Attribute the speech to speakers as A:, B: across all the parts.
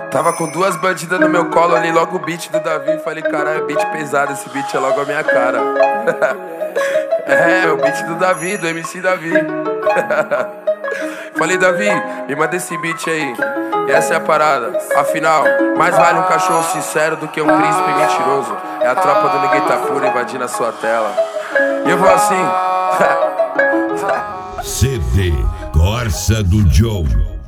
A: Tava com duas bandidas no meu colo, olhei logo o beat do Davi. Falei, caralho, beat pesado, esse beat é logo a minha cara. É, o beat do Davi, do MC Davi. Falei, Davi, me manda esse beat aí. E essa é a parada. Afinal, mais vale um cachorro sincero do que um príncipe mentiroso. É a tropa do Ninguém Tá Puro invadindo a sua tela. E eu vou assim.
B: CD Corsa do Joe.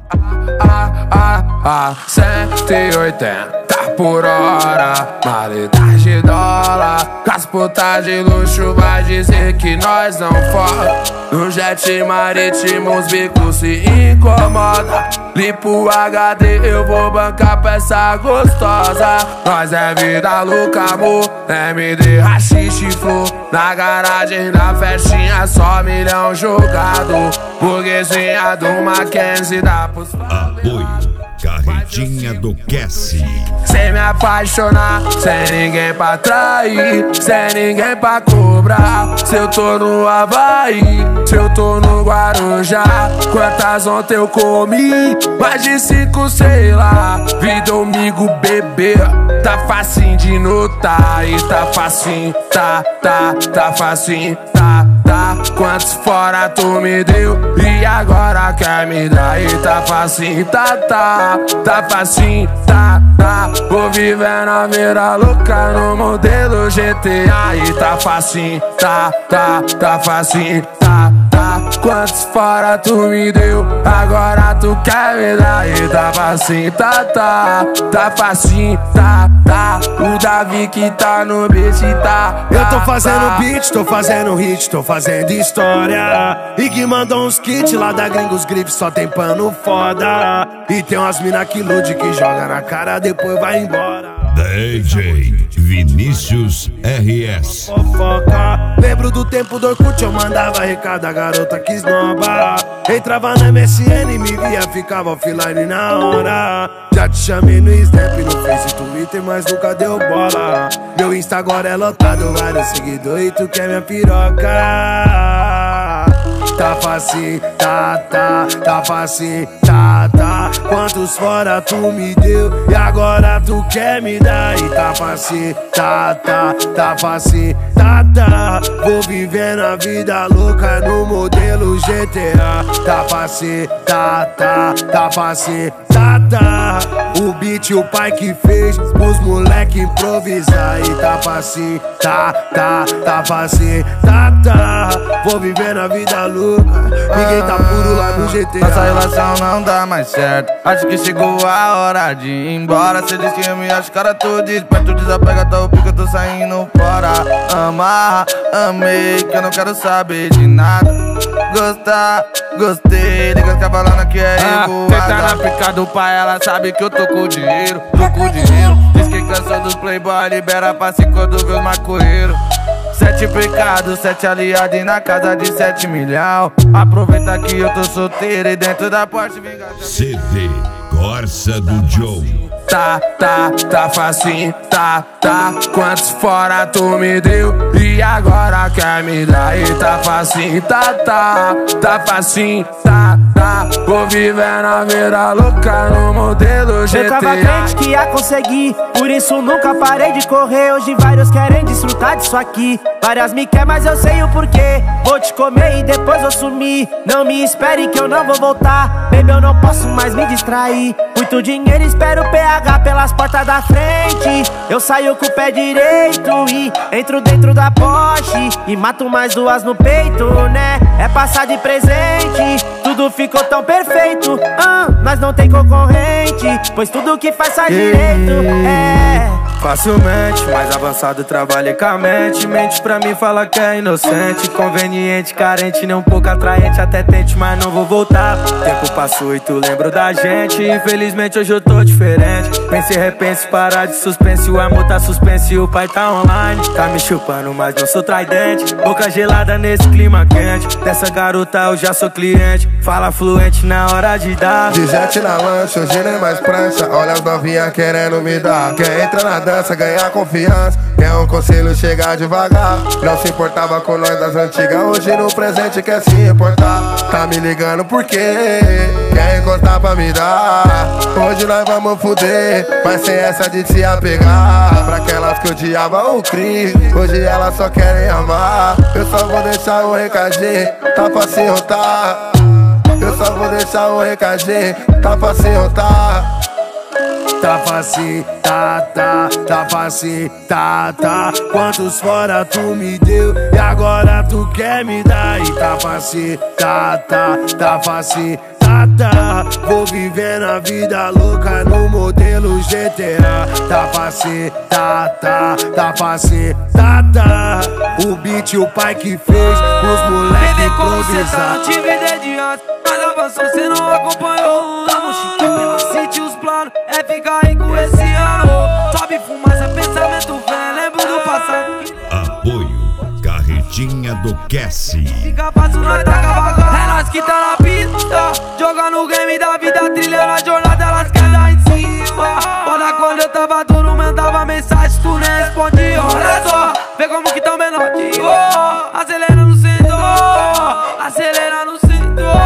C: 180 por hora, malidade de dólar. Com as putas de luxo vai dizer que nós não foda. No jet marítimo os bicos se incomoda. Limpo HD, eu vou bancar pra essa gostosa. Nós é vida louca, amor, MD, rachixe, flor. Na garagem da festinha só milhão jogado. Burguesinha do Mackenzie dá pros...
B: Apoio Carretinha do Cassie.
C: Sem me apaixonar, sem ninguém pra trair, sem ninguém pra cobrar. Se eu tô no Havaí, se eu tô no Guarujá, quantas ontem eu comi? Mais de 5, sei lá. Vi domingo, bebê, tá facinho de notar. E tá facinho, tá facinho, tá. Quantos fora tu me deu e agora quer me dar? E tá facinho, tá facinho, tá. Vou vivendo a vida louca no modelo GTA. E tá facinho, tá facinho, tá. Quantos fora tu me deu, agora tu quer me dar? E tá facinho, tá facinho, tá. O Davi que tá no beat, tá.
D: Eu tô fazendo beat, tô fazendo hit, tô fazendo história. E que mandou uns kits lá da Gringos Grip, só tem pano foda. E tem umas mina que ilude, que joga na cara, depois vai embora.
B: DJ Vinícius RS.
D: Fofoca. Lembro do tempo do Orkut, eu mandava recado, a garota que esnoba. Entrava na MSN, me via, ficava offline na hora. Já te chamei no Snap, no Face e Twitter, mas nunca deu bola. Meu Insta agora é lotado, vários seguidores e tu quer minha piroca. Tá facinho, tá facinho, tá. Quantos fora tu me deu e agora tu quer me dar? E tá facinho, tá facinho, tá. Vou vivendo a vida louca no modelo GTA. Tá facinho, tá facinho, tá. O beat o pai que fez, os moleque improvisar. E tá facinho, tá facinho, tá. Vou vivendo a vida louca, ninguém tá puro lá no GTA.
E: Nossa relação não dá mais certo, acho que chegou a hora de ir embora. Cê diz que eu me acho cara tudo desperto, desapega, tá o pico, eu tô saindo fora. Amarra, amei, que eu não quero saber de nada. Gostar, gostei, liga as cavalana que é revoada.
C: Tá na pica do pai, ela sabe que eu tô com dinheiro, Diz que cansou dos playboy, libera passe quando vê os maconheiros. 7 pecados, 7 aliados e na casa de 7 milhão. Aproveita que eu tô solteiro e dentro da porta vingança.
B: CD Corsa do Joe.
C: Tá facinho, tá. Quantos fora tu me deu e agora quer me dar? E tá facinho, tá facinho, tá. Vou vivendo a vida louca no modelo GTA.
F: Eu tava crente que ia conseguir, por isso nunca parei de correr. Hoje vários querem desfrutar disso aqui, várias me quer, mas eu sei o porquê. Vou te comer e depois vou sumir. Não me espere que eu não vou voltar. Baby, eu não posso mais me distrair. Muito dinheiro, espero o PH pelas portas da frente. Eu saio com o pé direito e entro dentro da Porsche e mato mais 2 no peito, né? É passar de presente, tudo ficou tão perfeito. Nós não tem concorrente, pois tudo que faz sai direito.
E: Facilmente, mais avançado, trabalha com a mente. Mente pra mim, fala que é inocente. Conveniente, carente, nem um pouco atraente. Até tente, mas não vou voltar. Tempo passou e tu lembra da gente. Infelizmente hoje eu tô diferente. Pense e repense, parar de suspense. O amor tá suspenso e o pai tá online. Tá me chupando, mas não sou tridente. Boca gelada nesse clima quente. Dessa garota eu já sou cliente. Fala fluente na hora de dar.
G: De jet na lancha, hoje nem mais prancha. Olha as novinhas querendo me dar. Quer entrar na dança, ganhar confiança. Quer um conselho, chegar devagar. Não se importava com nós das antigas, hoje no presente quer se importar. Tá me ligando por quê? Quer encostar dá pra me dar. Hoje nós vamos fuder, mas sem essa de se apegar. Pra aquelas que odiavam o Cris, hoje elas só querem amar. Eu só vou deixar um recadinho, tá pra se rotar. Eu só vou deixar um recadinho, tá pra se rotar.
D: Tá facinho, tá facinho, tá. Quantos fora tu me deu e agora tu quer me dar? E tá facinho, tá facinho, tá. Vou viver na vida louca no modelo GTA. Tá facinho, tá facinho, tá. O beat o pai que fez, os moleque improvisar.
E: Não tive ideia de antes, mas avançou, cê não acompanhou. Tamo chique pela City, os planos é ficar rico esse ano. Sobe fumaça, pensamento velho, lembro do passado.
B: Apoio Carretinha do Cassie.
E: Fica fácil, nós tá cavagando. É nós que tá na pista, jogando o game da vida, trilhando a jornada, elas querem dar em cima. Foda quando eu tava duro, mandava mensagem, tu nem respondia. Olha só, vê como que tão menor que acelera no centro, acelera no centro.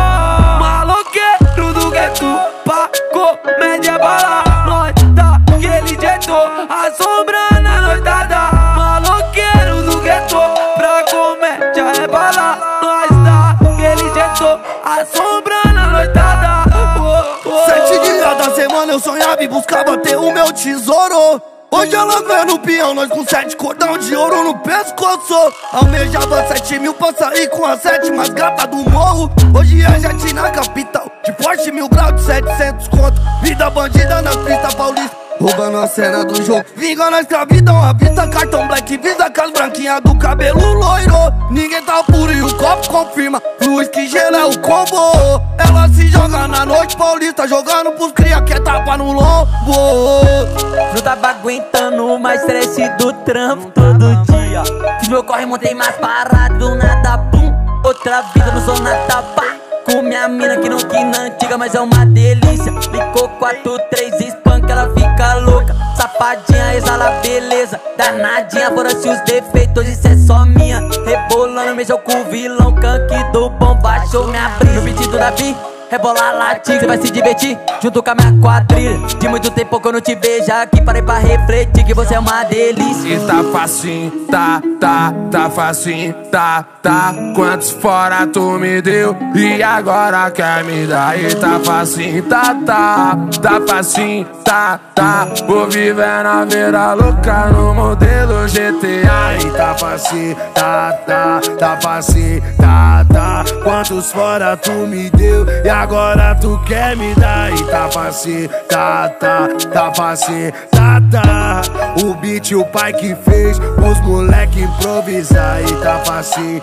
E: Maloqueiro do gueto, pra comédia bala. Nós tá aquele jeito, assombrando a noitada. Maloqueiro do gueto, pra comédia é bala. Nós tá aquele jeito, assombrando a noitada.
D: 7 dias da semana eu sonhava e buscava ter o meu tesouro. Hoje ela vê no peão, nós com 7 cordão de ouro no pescoço. Almejava 7 mil pra sair com a 7 mais gata do morro. Hoje é jet na capital, de Porsche 1000 graus de 700 conto. Vida bandida na pista paulista, roubando a cena do jogo. Vingando a escravidão, a vista, cartão black, visa com as branquinhas do cabelo loiro. Ninguém tá puro e o copo confirma, luz que gela é o combo. Ela se joga na noite paulista, jogando pros cria que é tapa no lombo.
H: Não tava aguentando mais estresse do trampo todo dia. Fiz meu corre, montei mais parado, nada, pum. Outra vida, não sou nada, pá. Com minha mina que não quina antiga, mas é uma delícia. Licou 4, 3, espanca, ela fica louca. Safadinha, exala beleza, danadinha, fora-se os defeitos, isso é só minha. Rebolando, mexeu com o vilão, canque do bom, baixou minha brisa. No beat do Davi, rebola latinha, cê vai se divertir junto com a minha quadrilha. De muito tempo que eu não te vejo aqui, parei pra refletir que você é uma delícia.
C: E tá facinho, tá facinho, tá. Quantos fora tu me deu e agora quer me dar? E tá facinho, tá facinho, tá. Vou viver na vida louca no modelo GTA.
D: E tá facinho, tá facinho, tá. Quantos fora tu me deu e agora tu quer me dar? E tá facinho, tá facinho, tá. O beat o pai que fez, os moleque improvisar. E tá facinho,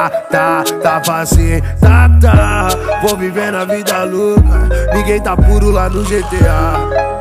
D: tá facinho, tá. Vou viver na vida louca, ninguém tá puro lá no GTA.